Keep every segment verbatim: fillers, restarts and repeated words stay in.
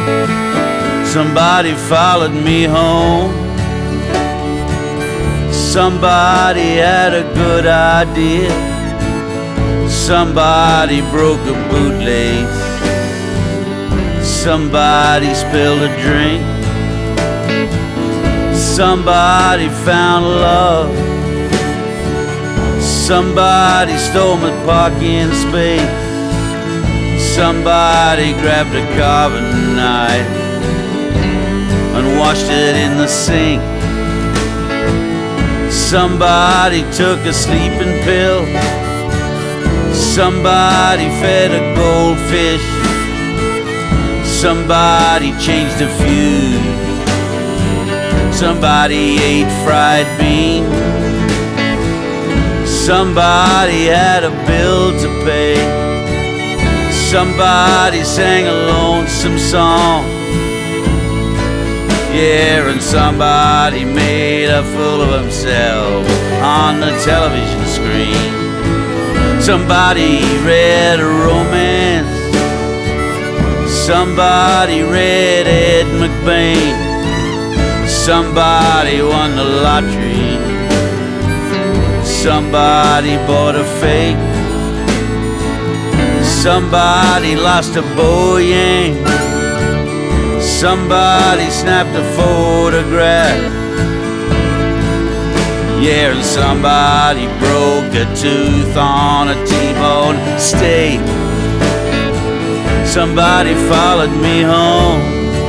Somebody followed me home. Somebody had a good idea. Somebody broke a bootlace. Somebody spilled a drink. Somebody found love. Somebody stole my parking space. Somebody grabbed a carving knife and washed it in the sink. Somebody took a sleeping pill. Somebody fed a goldfish. Somebody changed a fuse. Somebody ate fried beans. Somebody had a bill to pay. Somebody sang a lonesome song. Yeah, and somebody made a fool of himself on the television screen. Somebody read a romance. Somebody read Ed McBain. Somebody won the lottery. Somebody bought a fake. Somebody lost a bow-yang. Somebody snapped a photograph. Yeah, and somebody broke a tooth on a T-bone steak. Somebody followed me home.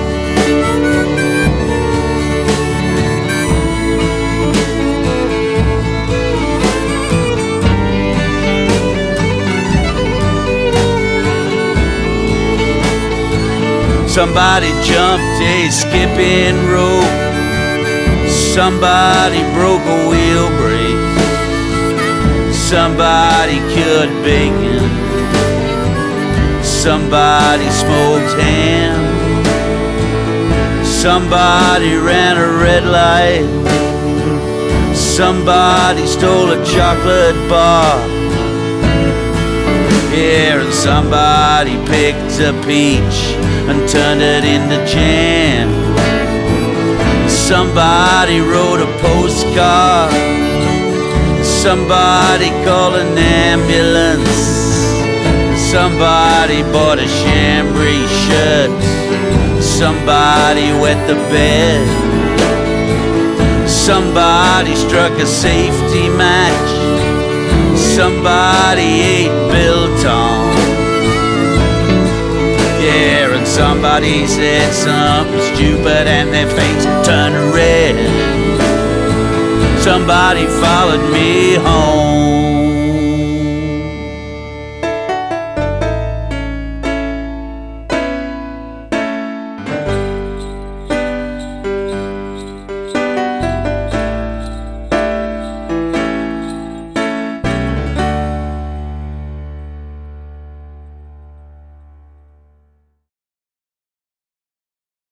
Somebody jumped a skipping rope. Somebody broke a wheel brace. Somebody cured bacon. Somebody smoked ham. Somebody ran a red light. Somebody stole a chocolate bar. Yeah, and somebody picked a peach and turned it into jam. Somebody wrote a postcard. Somebody called an ambulance. Somebody bought a chambray shirt. Somebody wet the bed. Somebody struck a safety match. Somebody ate biltong. Yeah, and somebody said something stupid and their face turned red. Somebody followed me home.